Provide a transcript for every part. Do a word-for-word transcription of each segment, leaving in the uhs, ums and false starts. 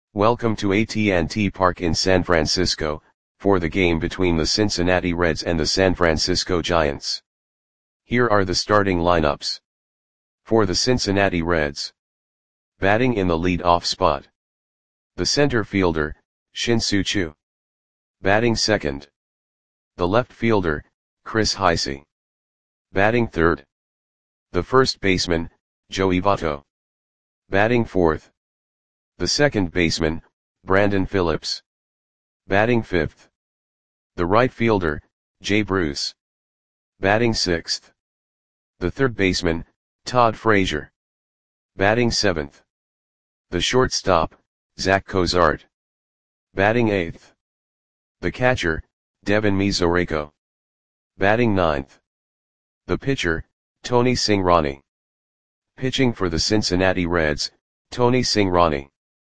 Welcome to A T and T Park in San Francisco, for the game between the Cincinnati Reds and the San Francisco Giants. Here are the starting lineups. For the Cincinnati Reds. Batting in the lead-off spot. The center fielder, Shin-Soo Choo. Batting second. The left fielder, Chris Heisey. Batting third. The first baseman, Joey Votto. Batting fourth. The second baseman, Brandon Phillips. Batting fifth. The right fielder, Jay Bruce. Batting sixth. The third baseman, Todd Frazier. Batting seventh. The shortstop, Zach Cozart. Batting eighth. The catcher, Devin Mesoraco. Batting ninth. The pitcher, Tony Cingrani. Pitching for the Cincinnati Reds, Tony Cingrani.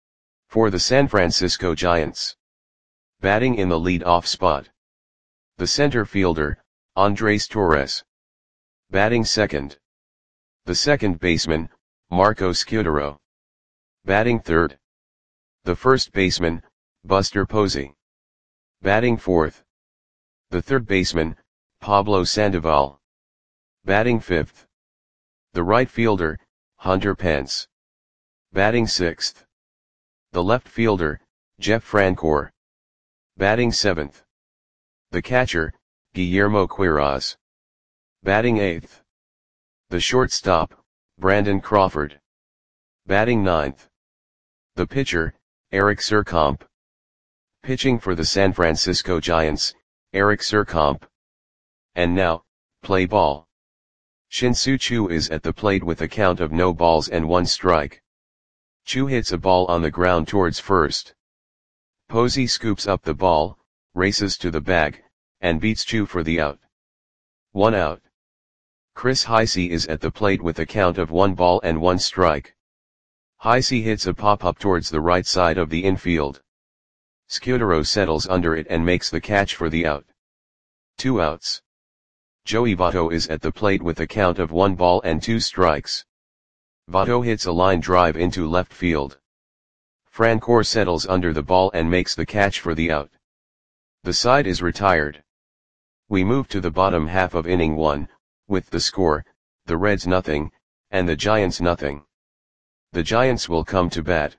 For the San Francisco Giants. Batting in the lead-off spot. The center fielder, Andres Torres. Batting second. The second baseman, Marco Scutaro. Batting third. The first baseman, Buster Posey. Batting fourth. The third baseman, Pablo Sandoval. Batting fifth. The right fielder, Hunter Pence. Batting sixth. The left fielder, Jeff Francoeur. Batting seventh. The catcher, Guillermo Quiroz. Batting eighth. The shortstop, Brandon Crawford. Batting ninth. The pitcher, Eric Surkamp. Pitching for the San Francisco Giants, Eric Surkamp. And now, play ball. Shin-Soo Choo is at the plate with a count of no balls and one strike. Choo hits a ball on the ground towards first. Posey scoops up the ball, races to the bag, and beats Choo for the out. One out. Chris Heisey is at the plate with a count of one ball and one strike. Heisey hits a pop-up towards the right side of the infield. Scutaro settles under it and makes the catch for the out. Two outs. Joey Votto is at the plate with a count of one ball and two strikes. Votto hits a line drive into left field. Francoeur settles under the ball and makes the catch for the out. The side is retired. We move to the bottom half of inning one, with the score, the Reds nothing, and the Giants nothing. The Giants will come to bat.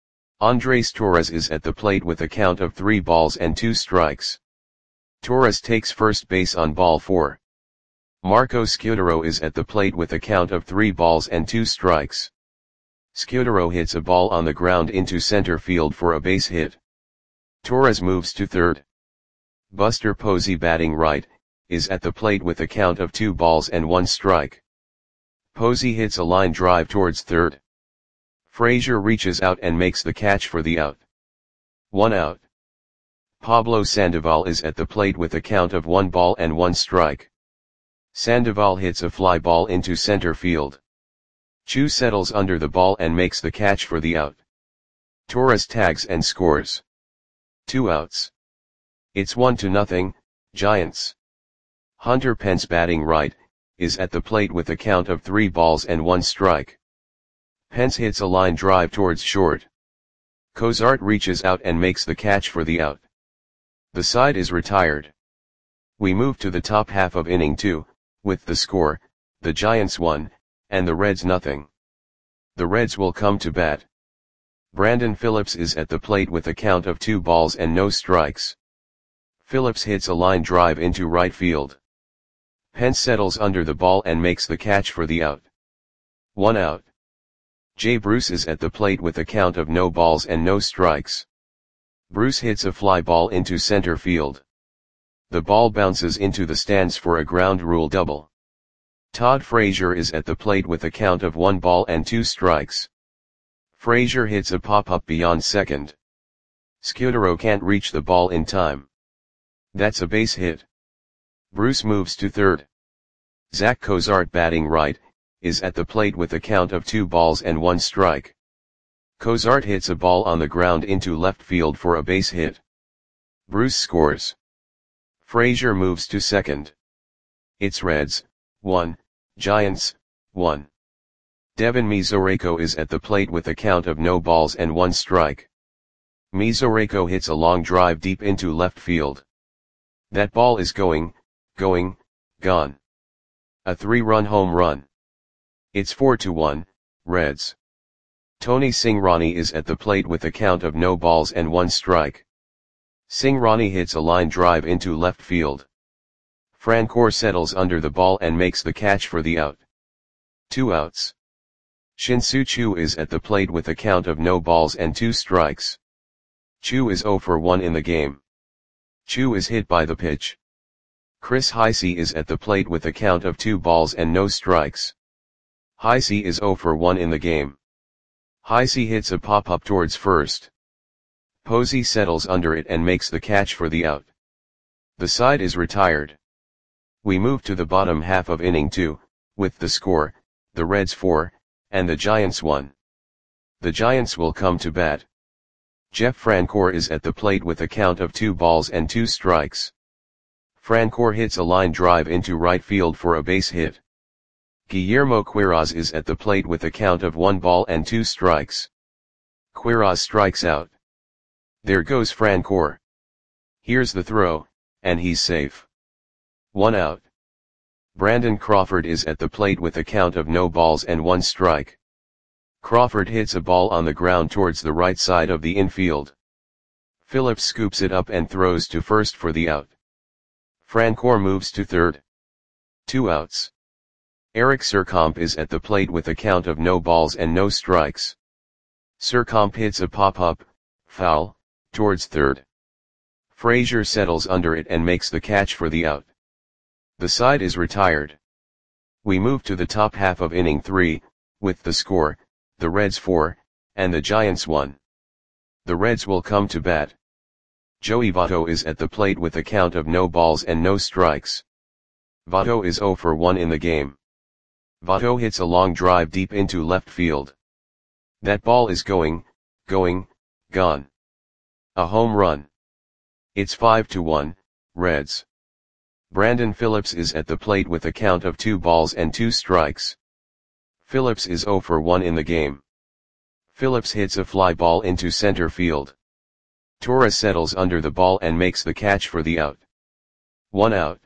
Andres Torres is at the plate with a count of three balls and two strikes. Torres takes first base on ball four. Marco Scutaro is at the plate with a count of three balls and two strikes. Scutaro hits a ball on the ground into center field for a base hit. Torres moves to third. Buster Posey, batting right, is at the plate with a count of two balls and one strike. Posey hits a line drive towards third. Frazier reaches out and makes the catch for the out. One out. Pablo Sandoval is at the plate with a count of one ball and one strike. Sandoval hits a fly ball into center field. Choo settles under the ball and makes the catch for the out. Torres tags and scores. Two outs. It's one to nothing, Giants. Hunter Pence, batting right, is at the plate with a count of three balls and one strike. Pence hits a line drive towards short. Cozart reaches out and makes the catch for the out. The side is retired. We move to the top half of inning two, with the score, the Giants one, and the Reds nothing. The Reds will come to bat. Brandon Phillips is at the plate with a count of two balls and no strikes. Phillips hits a line drive into right field. Pence settles under the ball and makes the catch for the out. One out. Jay Bruce is at the plate with a count of no balls and no strikes. Bruce hits a fly ball into center field. The ball bounces into the stands for a ground rule double. Todd Frazier is at the plate with a count of one ball and two strikes. Frazier hits a pop-up beyond second. Scutaro can't reach the ball in time. That's a base hit. Bruce moves to third. Zach Cozart, batting right, is at the plate with a count of two balls and one strike. Cozart hits a ball on the ground into left field for a base hit. Bruce scores. Frazier moves to second. It's Reds, one, Giants, one. Devin Mesoraco is at the plate with a count of no balls and one strike. Mesoreco hits a long drive deep into left field. That ball is going, going, gone. A three-run home run. It's four to one, Reds. Tony Singrani is at the plate with a count of no balls and one strike. Singrani hits a line drive into left field. Francoeur settles under the ball and makes the catch for the out. Two outs. Shin-Soo Choo is at the plate with a count of no balls and two strikes. Choo is zero for one in the game. Choo is hit by the pitch. Chris Heisey is at the plate with a count of two balls and no strikes. Heisey is zero for one in the game. Heisey hits a pop-up towards first. Posey settles under it and makes the catch for the out. The side is retired. We move to the bottom half of inning two, with the score, the Reds four, and the Giants one. The Giants will come to bat. Jeff Francoeur is at the plate with a count of two balls and two strikes. Francoeur hits a line drive into right field for a base hit. Guillermo Quiroz is at the plate with a count of one ball and two strikes. Quiroz strikes out. There goes Francoeur. Here's the throw, and he's safe. One out. Brandon Crawford is at the plate with a count of no balls and one strike. Crawford hits a ball on the ground towards the right side of the infield. Phillips scoops it up and throws to first for the out. Francoeur moves to third. Two outs. Eric Surcomp is at the plate with a count of no balls and no strikes. Surcomp hits a pop-up, foul, towards third. Frazier settles under it and makes the catch for the out. The side is retired. We move to the top half of inning three, with the score, the Reds four, and the Giants one. The Reds will come to bat. Joey Votto is at the plate with a count of no balls and no strikes. Votto is zero for one in the game. Votto hits a long drive deep into left field. That ball is going, going, gone. A home run. It's five to one, Reds. Brandon Phillips is at the plate with a count of two balls and two strikes. Phillips is zero for one in the game. Phillips hits a fly ball into center field. Torres settles under the ball and makes the catch for the out. One out.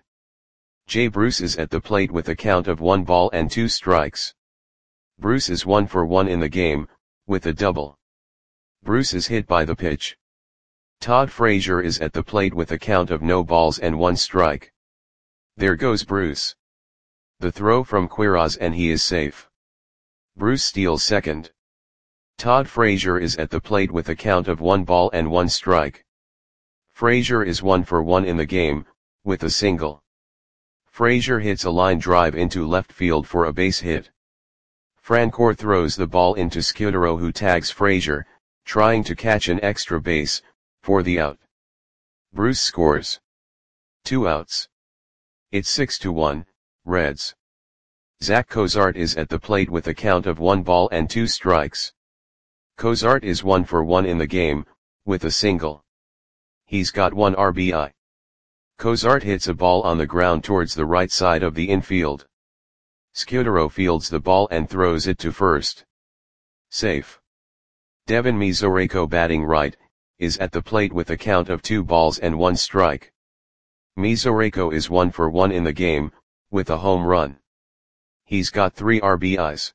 Jay Bruce is at the plate with a count of one ball and two strikes. Bruce is one for one in the game, with a double. Bruce is hit by the pitch. Todd Frazier is at the plate with a count of no balls and one strike. There goes Bruce. The throw from Quiroz and he is safe. Bruce steals second. Todd Frazier is at the plate with a count of one ball and one strike. Frazier is one for one in the game, with a single. Frazier hits a line drive into left field for a base hit. Francoeur throws the ball into Scudero, who tags Frazier, trying to catch an extra base, for the out. Bruce scores. Two outs. It's six to one, Reds. Zach Cozart is at the plate with a count of one ball and two strikes. Cozart is one for one in the game, with a single. He's got one R B I. Cozart hits a ball on the ground towards the right side of the infield. Scudero fields the ball and throws it to first. Safe. Devin Mesoreco, batting right, is at the plate with a count of two balls and one strike. Mesoreco is one for one in the game, with a home run. He's got three R B Is.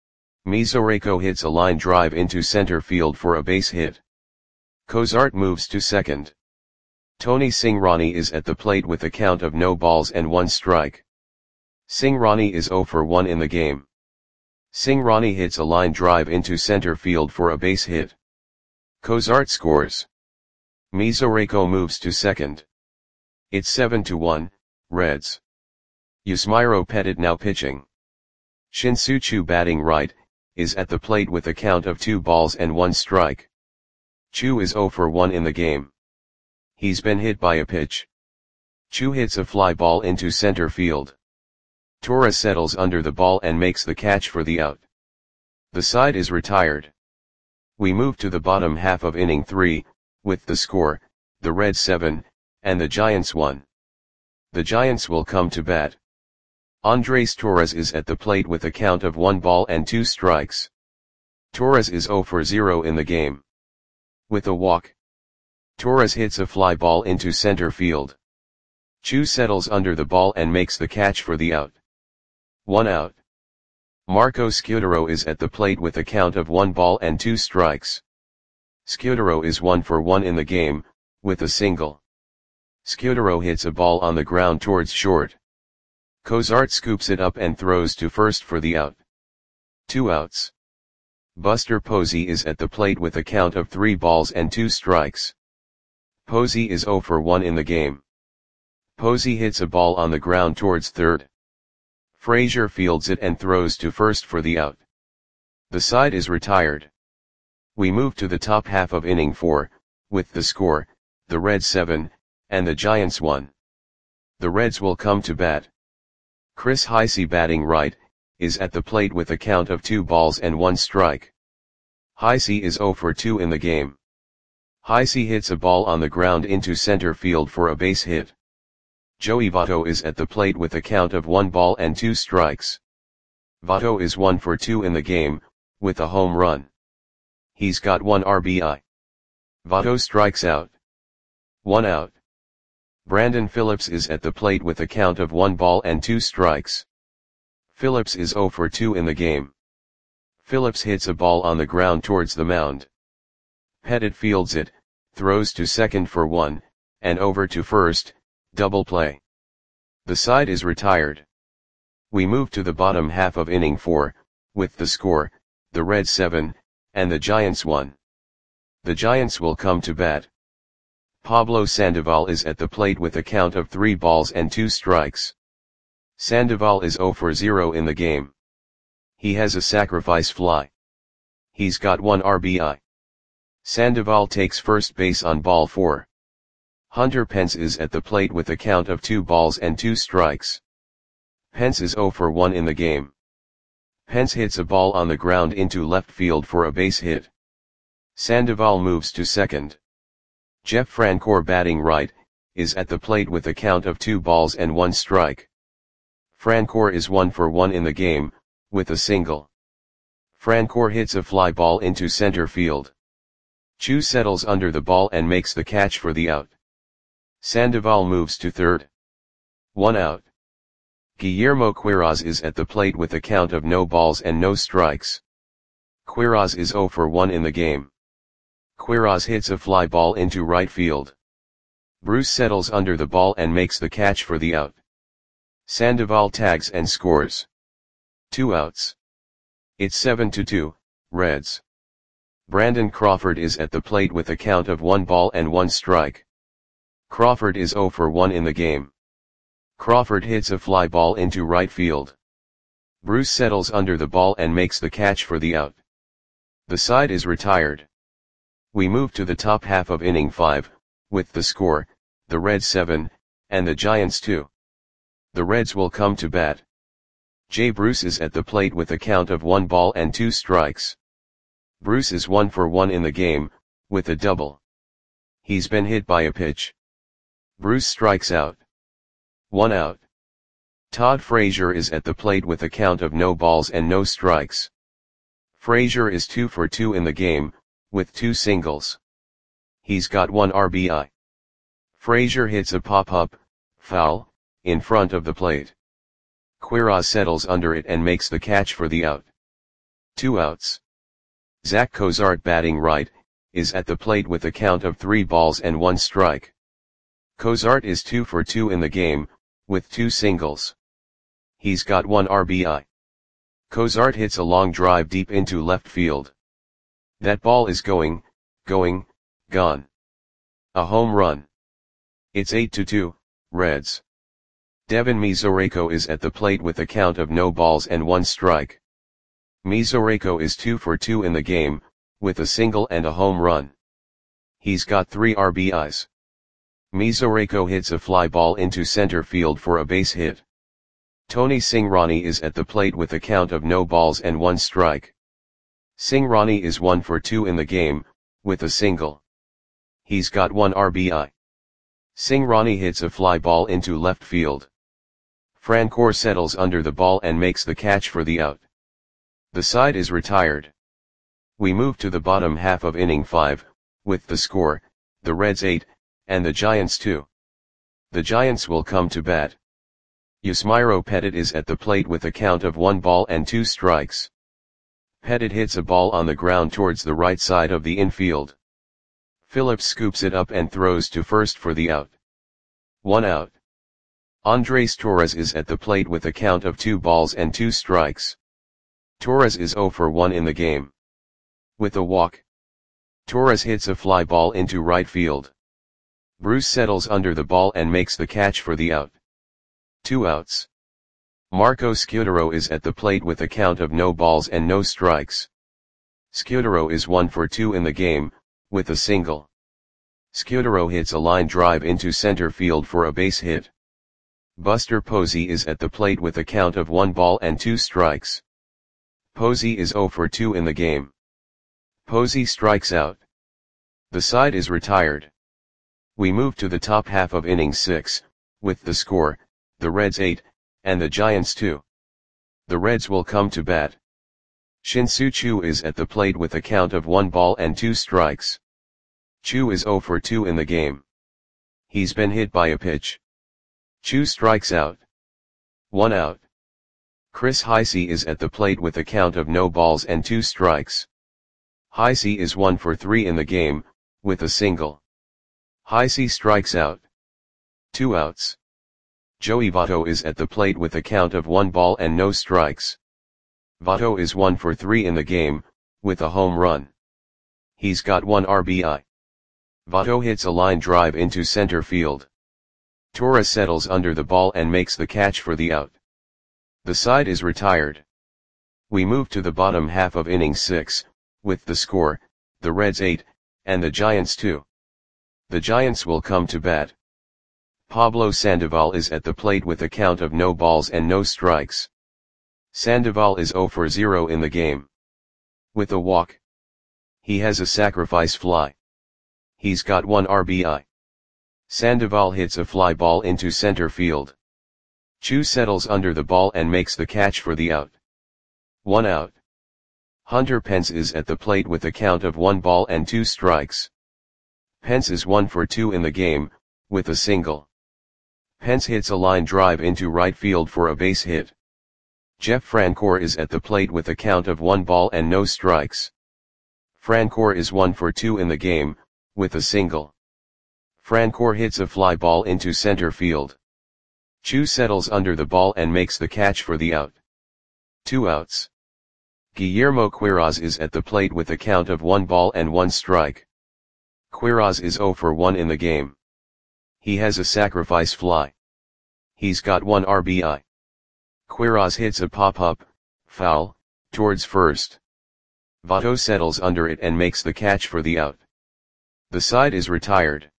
Mesoreco hits a line drive into center field for a base hit. Cozart moves to second. Tony Singrani is at the plate with a count of no balls and one strike. Singrani is zero for one in the game. Singrani hits a line drive into center field for a base hit. Cozart scores. Mesoreco moves to second. It's seven to one, Reds. Yusmeiro Petit now pitching. Shin-Soo Choo, batting right, is at the plate with a count of two balls and one strike. Choo is zero for one in the game. He's been hit by a pitch. Choo hits a fly ball into center field. Torres settles under the ball and makes the catch for the out. The side is retired. We move to the bottom half of inning three, with the score, the Reds seven, and the Giants one. The Giants will come to bat. Andres Torres is at the plate with a count of one ball and two strikes. Torres is zero for zero in the game. With a walk, Torres hits a fly ball into center field. Chu settles under the ball and makes the catch for the out. One out. Marco Scudero is at the plate with a count of one ball and two strikes. Scudero is one for one in the game, with a single. Scudero hits a ball on the ground towards short. Cozart scoops it up and throws to first for the out. Two outs. Buster Posey is at the plate with a count of three balls and two strikes. Posey is zero for one in the game. Posey hits a ball on the ground towards third. Frazier fields it and throws to first for the out. The side is retired. We move to the top half of inning four, with the score, the Reds seven, and the Giants one. The Reds will come to bat. Chris Heisey, batting right, is at the plate with a count of two balls and one strike. Heisey is zero for two in the game. Heisey hits a ball on the ground into center field for a base hit. Joey Votto is at the plate with a count of one ball and two strikes. Votto is one for two in the game, with a home run. He's got one R B I. Votto strikes out. One out. Brandon Phillips is at the plate with a count of one ball and two strikes. Phillips is zero for two in the game. Phillips hits a ball on the ground towards the mound. Pettit fields it, throws to second for one, and over to first, double play. The side is retired. We move to the bottom half of inning four, with the score, the Reds seven, and the Giants one. The Giants will come to bat. Pablo Sandoval is at the plate with a count of three balls and two strikes. Sandoval is zero for zero in the game. He has a sacrifice fly. He's got one R B I. Sandoval takes first base on ball four. Hunter Pence is at the plate with a count of two balls and two strikes. Pence is zero for one in the game. Pence hits a ball on the ground into left field for a base hit. Sandoval moves to second. Jeff Francoeur, batting right, is at the plate with a count of two balls and one strike. Francoeur is one for one in the game, with a single. Francoeur hits a fly ball into center field. Chu settles under the ball and makes the catch for the out. Sandoval moves to third. One out. Guillermo Quiroz is at the plate with a count of no balls and no strikes. Quiroz is zero for one in the game. Quiroz hits a fly ball into right field. Bruce settles under the ball and makes the catch for the out. Sandoval tags and scores. Two outs. It's seven to two, Reds. Brandon Crawford is at the plate with a count of one ball and one strike. Crawford is zero for one in the game. Crawford hits a fly ball into right field. Bruce settles under the ball and makes the catch for the out. The side is retired. We move to the top half of inning five, with the score, the Reds seven, and the Giants two. The Reds will come to bat. Jay Bruce is at the plate with a count of one ball and two strikes. Bruce is one for one in the game, with a double. He's been hit by a pitch. Bruce strikes out. One out. Todd Frazier is at the plate with a count of no balls and no strikes. Frazier is two for two in the game, with two singles. He's got one R B I. Frazier hits a pop-up, foul, in front of the plate. Quiroz settles under it and makes the catch for the out. Two outs. Zach Cozart, batting right, is at the plate with a count of three balls and one strike. Cozart is two for two in the game, with two singles. He's got one R B I. Cozart hits a long drive deep into left field. That ball is going, going, gone. A home run. It's eight to two, Reds. Devin Mesoraco is at the plate with a count of no balls and one strike. Mesoraco is two for two in the game, with a single and a home run. He's got three R B Is. Mesoraco hits a fly ball into center field for a base hit. Tony Cingrani is at the plate with a count of no balls and one strike. Cingrani is one for two in the game, with a single. He's got one R B I. Cingrani hits a fly ball into left field. Francoeur settles under the ball and makes the catch for the out. The side is retired. We move to the bottom half of inning five, with the score, the Reds eight, and the Giants two. The Giants will come to bat. Yusmeiro Petit is at the plate with a count of one ball and two strikes. Petit hits a ball on the ground towards the right side of the infield. Phillips scoops it up and throws to first for the out. One out. Andres Torres is at the plate with a count of two balls and two strikes. Torres is zero for one in the game. With a walk, Torres hits a fly ball into right field. Bruce settles under the ball and makes the catch for the out. Two outs. Marco Scutaro is at the plate with a count of no balls and no strikes. Scutaro is one for two in the game, with a single. Scutaro hits a line drive into center field for a base hit. Buster Posey is at the plate with a count of one ball and two strikes. Posey is zero for two in the game. Posey strikes out. The side is retired. We move to the top half of inning six, with the score, the Reds eight, and the Giants two. The Reds will come to bat. Shin-Soo Choo is at the plate with a count of one ball and two strikes. Choo is zero for two in the game. He's been hit by a pitch. Choo strikes out. One out. Chris Heisey is at the plate with a count of no balls and two strikes. Heisey is one for three in the game, with a single. Heisey strikes out. Two outs. Joey Votto is at the plate with a count of one ball and no strikes. Votto is one for three in the game, with a home run. He's got one R B I. Votto hits a line drive into center field. Torres settles under the ball and makes the catch for the out. The side is retired. We move to the bottom half of inning six, with the score, the Reds eight, and the Giants two. The Giants will come to bat. Pablo Sandoval is at the plate with a count of no balls and no strikes. Sandoval is zero for zero in the game. With a walk, he has a sacrifice fly. He's got one R B I. Sandoval hits a fly ball into center field. Choo settles under the ball and makes the catch for the out. One out. Hunter Pence is at the plate with a count of one ball and two strikes. Pence is one for two in the game, with a single. Pence hits a line drive into right field for a base hit. Jeff Francoeur is at the plate with a count of one ball and no strikes. Francoeur is one for two in the game, with a single. Francoeur hits a fly ball into center field. Choo settles under the ball and makes the catch for the out. Two outs. Guillermo Quiroz is at the plate with a count of one ball and one strike. Quiroz is zero for one in the game. He has a sacrifice fly. He's got one R B I. Quiroz hits a pop-up, foul, towards first. Votto settles under it and makes the catch for the out. The side is retired.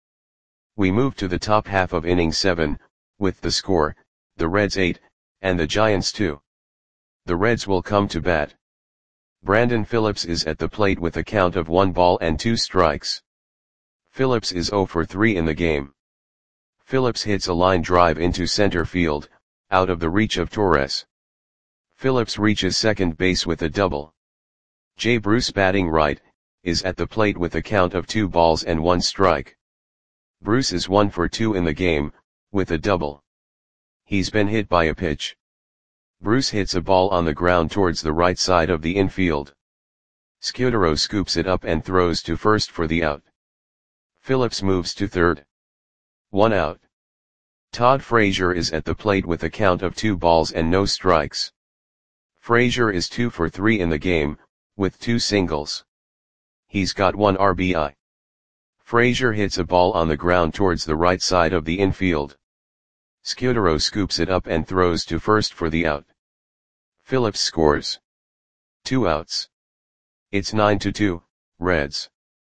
We move to the top half of inning seven, with the score, the Reds eight, and the Giants two. The Reds will come to bat. Brandon Phillips is at the plate with a count of one ball and two strikes. Phillips is zero for three in the game. Phillips hits a line drive into center field, out of the reach of Torres. Phillips reaches second base with a double. Jay Bruce, batting right, is at the plate with a count of two balls and one strike. Bruce is one for two in the game, with a double. He's been hit by a pitch. Bruce hits a ball on the ground towards the right side of the infield. Scutaro scoops it up and throws to first for the out. Phillips moves to third. One out. Todd Frazier is at the plate with a count of two balls and no strikes. Frazier is two for three in the game, with two singles. He's got one R B I. Frazier hits a ball on the ground towards the right side of the infield. Scutaro scoops it up and throws to first for the out. Phillips scores. Two outs. It's nine to two, Reds.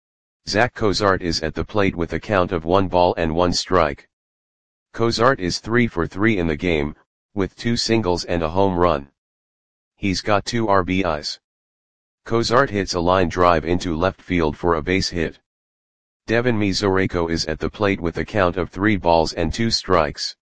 Zach Cozart is at the plate with a count of one ball and one strike. Cozart is three for three in the game, with two singles and a home run. He's got two R B Is. Cozart hits a line drive into left field for a base hit. Devin Mesoraco is at the plate with a count of three balls and two strikes.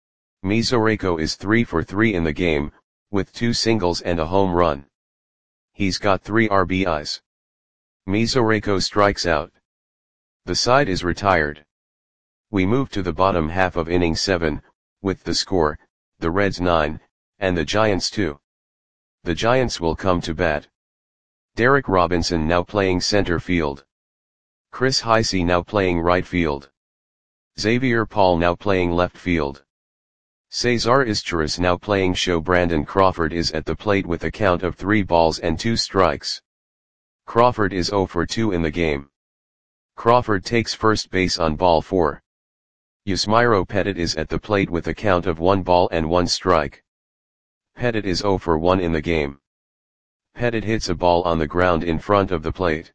Mesoraco is three for three in the game, with two singles and a home run. He's got three R B Is. Mesoraco strikes out. The side is retired. We move to the bottom half of inning seven, with the score, the Reds nine, and the Giants two. The Giants will come to bat. Derek Robinson now playing center field. Chris Heisey now playing right field. Xavier Paul now playing left field. Cesar Izturis now playing show. Brandon Crawford is at the plate with a count of three balls and two strikes. Crawford is zero for two in the game. Crawford takes first base on ball four. Yusmeiro Petit is at the plate with a count of one ball and one strike. Petit is zero for one in the game. Petit hits a ball on the ground in front of the plate.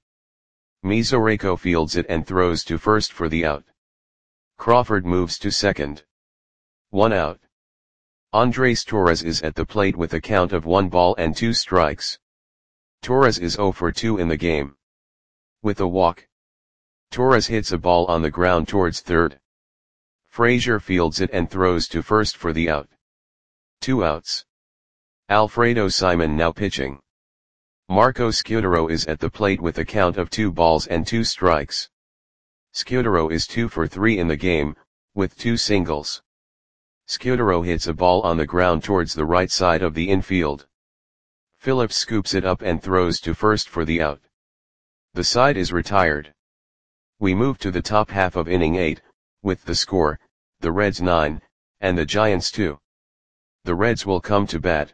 Mesoraco fields it and throws to first for the out. Crawford moves to second. One out. Andres Torres is at the plate with a count of one ball and two strikes. Torres is zero for two in the game. With a walk. Torres hits a ball on the ground towards third. Frazier fields it and throws to first for the out. Two outs. Alfredo Simon now pitching. Marco Scudero is at the plate with a count of two balls and two strikes. Scudero is two for three in the game, with two singles. Scudero hits a ball on the ground towards the right side of the infield. Phillips scoops it up and throws to first for the out. The side is retired. We move to the top half of inning eight, with the score, the Reds nine, and the Giants two. The Reds will come to bat.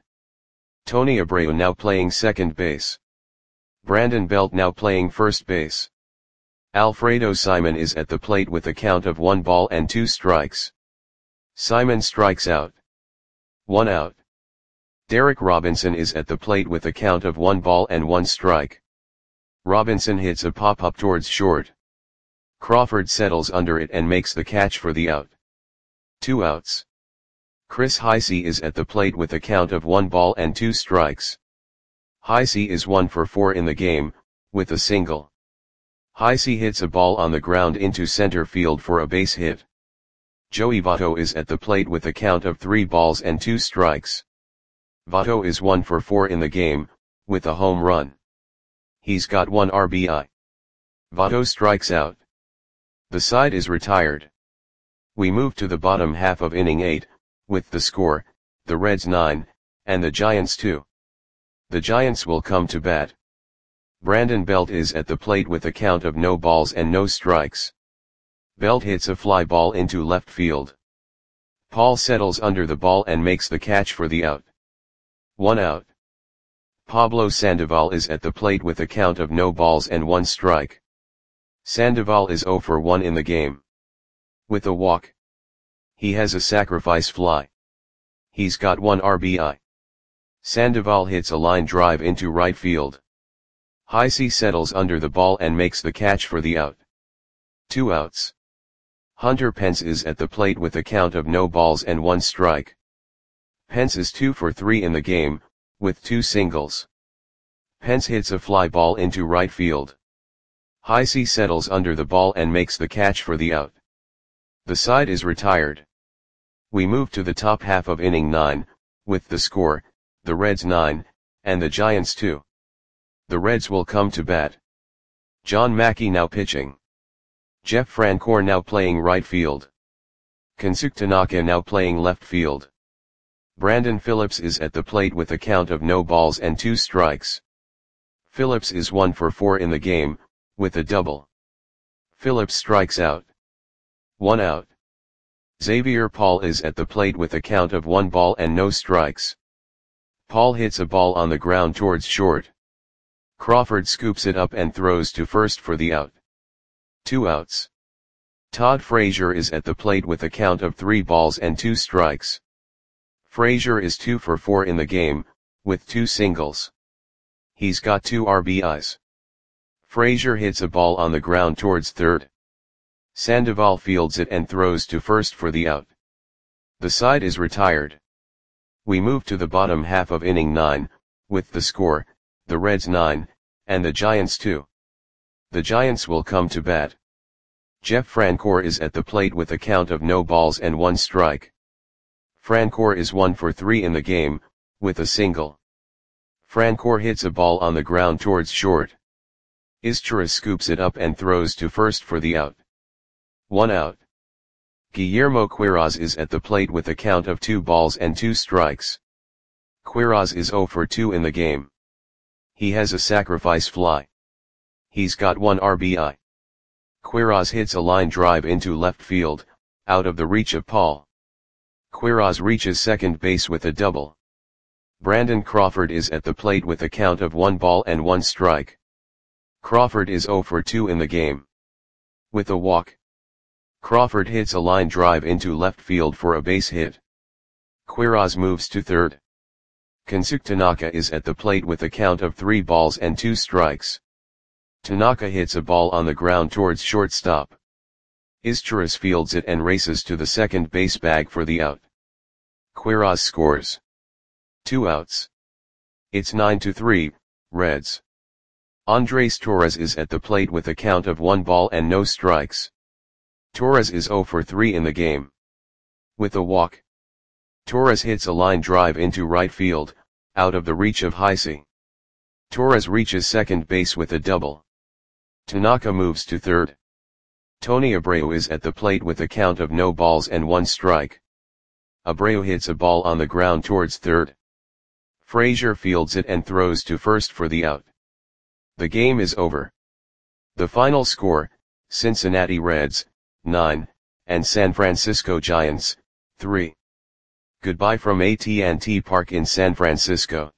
Tony Abreu now playing second base. Brandon Belt now playing first base. Alfredo Simon is at the plate with a count of one ball and two strikes. Simon strikes out. One out. Derek Robinson is at the plate with a count of one ball and one strike. Robinson hits a pop-up towards short. Crawford settles under it and makes the catch for the out. Two outs. Chris Heisey is at the plate with a count of one ball and two strikes. Heisey is one for four in the game, with a single. Heisey hits a ball on the ground into center field for a base hit. Joey Votto is at the plate with a count of three balls and two strikes. Votto is one for four in the game, with a home run. He's got one R B I. Votto strikes out. The side is retired. We move to the bottom half of inning eight, with the score, the Reds nine, and the Giants two. The Giants will come to bat. Brandon Belt is at the plate with a count of no balls and no strikes. Belt hits a fly ball into left field. Paul settles under the ball and makes the catch for the out. One out. Pablo Sandoval is at the plate with a count of no balls and one strike. Sandoval is zero for one in the game. With a walk. He has a sacrifice fly. He's got one R B I. Sandoval hits a line drive into right field. Heisey settles under the ball and makes the catch for the out. Two outs. Hunter Pence is at the plate with a count of no balls and one strike. Pence is two for three in the game, with two singles. Pence hits a fly ball into right field. Heisey settles under the ball and makes the catch for the out. The side is retired. We move to the top half of inning nine, with the score, the Reds nine, and the Giants two. The Reds will come to bat. John Mackey now pitching. Jeff Francoeur now playing right field. Kensuke Tanaka now playing left field. Brandon Phillips is at the plate with a count of no balls and two strikes. Phillips is one for four in the game, with a double. Phillips strikes out. One out. Xavier Paul is at the plate with a count of one ball and no strikes. Paul hits a ball on the ground towards short. Crawford scoops it up and throws to first for the out. Two outs. Todd Frazier is at the plate with a count of three balls and two strikes. Frazier is two for four in the game, with two singles. He's got two R B Is. Frazier hits a ball on the ground towards third. Sandoval fields it and throws to first for the out. The side is retired. We move to the bottom half of inning nine, with the score, the Reds nine, and the Giants two. The Giants will come to bat. Jeff Francoeur is at the plate with a count of no balls and one strike. Francoeur is one for three in the game, with a single. Francoeur hits a ball on the ground towards short. Izturis scoops it up and throws to first for the out. One out. Guillermo Quiroz is at the plate with a count of two balls and two strikes. Quiroz is zero for two in the game. He has a sacrifice fly. He's got one R B I. Quiroz hits a line drive into left field, out of the reach of Paul. Quiroz reaches second base with a double. Brandon Crawford is at the plate with a count of one ball and one strike. Crawford is zero for two in the game. With a walk, Crawford hits a line drive into left field for a base hit. Quiroz moves to third. Kensuke Tanaka is at the plate with a count of three balls and two strikes. Tanaka hits a ball on the ground towards shortstop. Izturis fields it and races to the second base bag for the out. Quiroz scores. Two outs. It's nine to three, Reds. Andres Torres is at the plate with a count of one ball and no strikes. Torres is zero for three in the game. With a walk, Torres hits a line drive into right field, out of the reach of Heisey. Torres reaches second base with a double. Tanaka moves to third. Tony Abreu is at the plate with a count of no balls and one strike. Abreu hits a ball on the ground towards third. Frazier fields it and throws to first for the out. The game is over. The final score, Cincinnati Reds, nine, and San Francisco Giants, three. Goodbye from A T and T Park in San Francisco.